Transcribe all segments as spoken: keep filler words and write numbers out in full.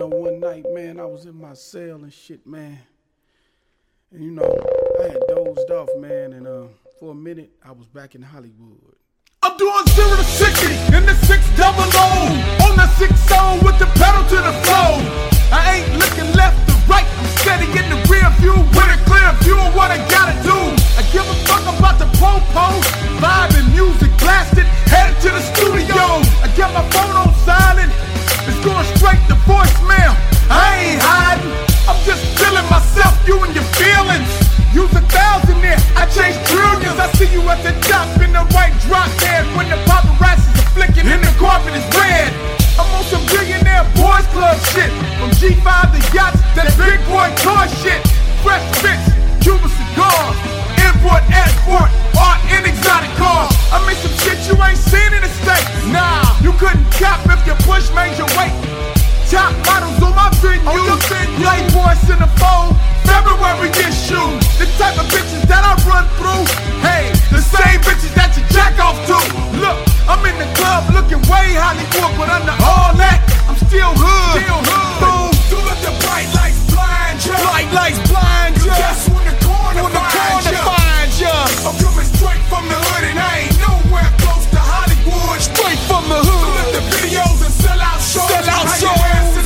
know, one night, man, I was in my cell and shit, man. And, you know, I had dozed off, man, and uh, for a minute, I was back in Hollywood. I'm doing zero to sixty in the six double O. On the six oh with the pedal to the floor. I ain't looking left or right. I'm steady in the rear view with a clear view of what I gotta do. I give a fuck about the po-po. Vibe and music blasted. Headed to the studio. I got my phone on silent. It's going straight to voicemail. I ain't hiding. I'm just feeling myself. You and your feelings. Use a thousand there, I chase trillions. I see you at the top in the white drop head when the paparazzis are flicking and the carpet is red. I'm on some billionaire boys club shit. From G five to yachts, that big boy toy shit. Fresh fits, Cuban cigars, import, export, art and exotic cars. I mean some shit you ain't seen in the States. Nah, you couldn't cop if your push made your weight. Top models on my venue, on your venue. Playboy centerfold, February issue. The type of bitches that I run through. Hey, the same bitches that you jack off to. Look, I'm in the club looking way Hollywood, but under all that, I'm still hood. Still hood. Boom. Don't let the bright lights blind ya. Bright lights blind ya. Just when the corner, when the corner find ya. I'm coming straight from the hood and I ain't nowhere close to Hollywood. Straight from the hood. Don't let the videos and sell out shows. Sell out shows.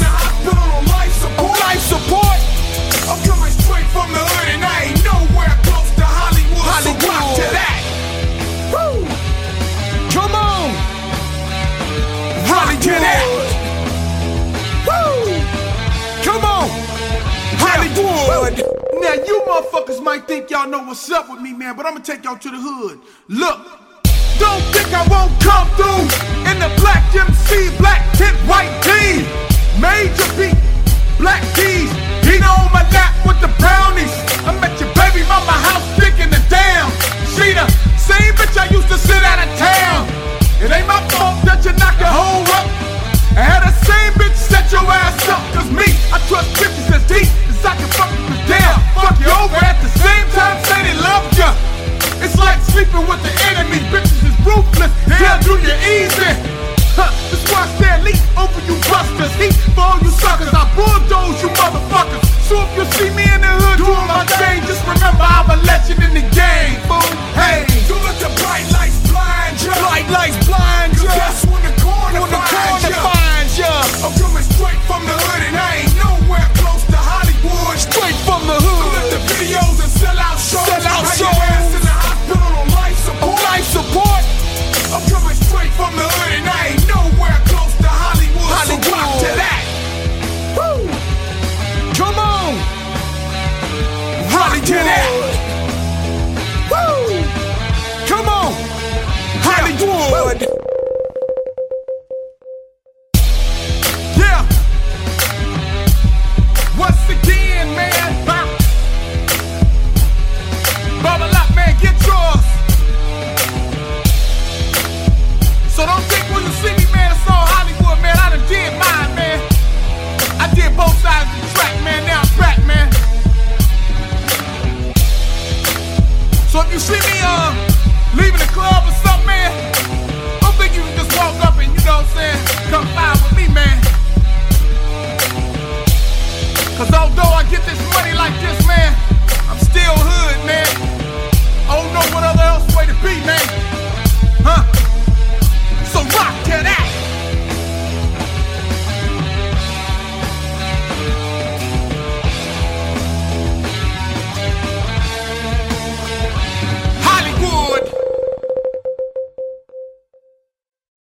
Life support. I'm coming straight from the hood and I ain't nowhere close to Hollywood. Hollywood. So rock to that. Woo. Come on. Rock to that. Woo. Come on. Hollywood. Now you motherfuckers might think y'all know what's up with me, man, but I'm gonna take y'all to the hood. Look. Don't think I won't come through in the black M C, black tint, white tee.